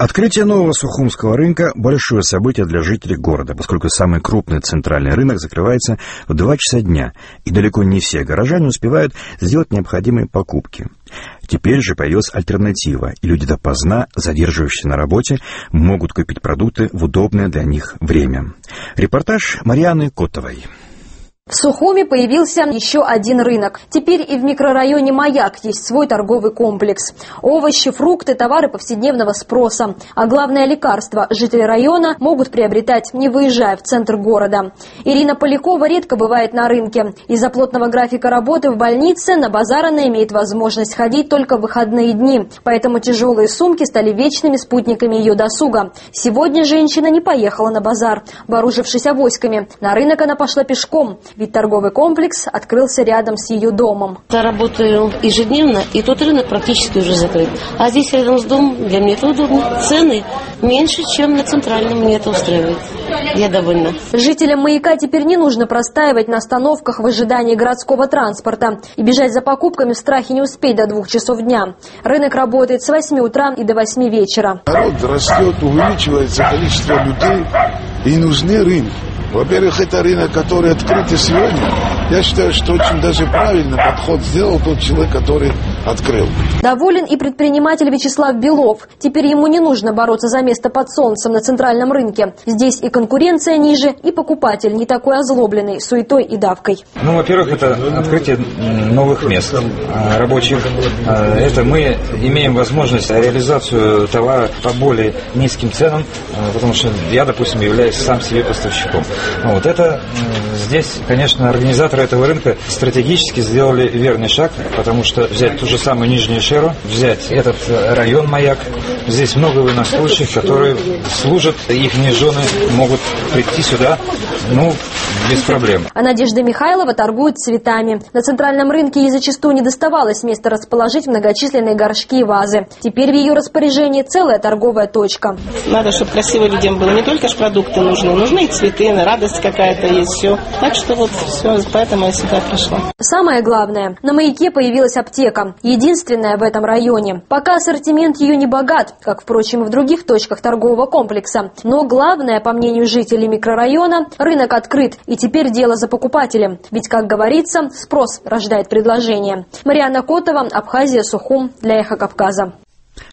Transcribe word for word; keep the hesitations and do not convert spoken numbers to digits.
Открытие нового Сухумского рынка – большое событие для жителей города, поскольку самый крупный центральный рынок закрывается в два часа дня, и далеко не все горожане успевают сделать необходимые покупки. Теперь же появилась альтернатива, и люди допоздна, задерживающиеся на работе, могут купить продукты в удобное для них время. Репортаж Марианы Котовой. В Сухуми появился еще один рынок. Теперь и в микрорайоне Маяк есть свой торговый комплекс. Овощи, фрукты, товары повседневного спроса. А главное, лекарства жители района могут приобретать, не выезжая в центр города. Ирина Полякова редко бывает на рынке. Из-за плотного графика работы в больнице на базар она имеет возможность ходить только в выходные дни. Поэтому тяжелые сумки стали вечными спутниками ее досуга. Сегодня женщина не поехала на базар, вооружившись авоськами. На рынок она пошла пешком. Ведь торговый комплекс открылся рядом с ее домом. Я работаю ежедневно, и тот рынок практически уже закрыт. А здесь рядом с домом, для меня это удобно. Цены меньше, чем на центральном, мне это устраивает. Я довольна. Жителям Маяка теперь не нужно простаивать на остановках в ожидании городского транспорта и бежать за покупками в страхе не успеть до двух часов дня. Рынок работает с восьми утра и до восьми вечера. Народ растет, увеличивается количество людей, и нужны рынки. Во-первых, это рынок, который открыт сегодня. Я считаю, что очень даже правильно подход сделал тот человек, который открыл. Доволен и предприниматель Вячеслав Белов. Теперь ему не нужно бороться за место под солнцем на центральном рынке. Здесь и конкуренция ниже, и покупатель не такой озлобленный суетой и давкой. Ну, во-первых, это открытие новых мест рабочих. Это мы имеем возможность реализацию товара по более низким ценам, потому что я, допустим, являюсь сам себе поставщиком. Вот это здесь, конечно, организаторы этого рынка стратегически сделали верный шаг, потому что взять ту же самую Нижнюю Шеру, взять этот район Маяк, здесь много военнослужащих, которые служат, их жены могут прийти сюда, ну, без проблем. А Надежда Михайлова торгует цветами. На центральном рынке ей зачастую не доставалось места расположить многочисленные горшки и вазы. Теперь в ее распоряжении целая торговая точка. Надо, чтобы красиво людям было. Не только ж продукты нужны, нужны и цветы, радость какая-то есть, все. Так что вот все, поэтому я сюда пришла. Самое главное, на Маяке появилась аптека. Единственная в этом районе. Пока ассортимент ее не богат, как, впрочем, и в других точках торгового комплекса. Но главное, по мнению жителей микрорайона, рынок открыт. И теперь дело за покупателем. Ведь, как говорится, спрос рождает предложение. Мариана Котова, Абхазия, Сухум, для Эхо Кавказа.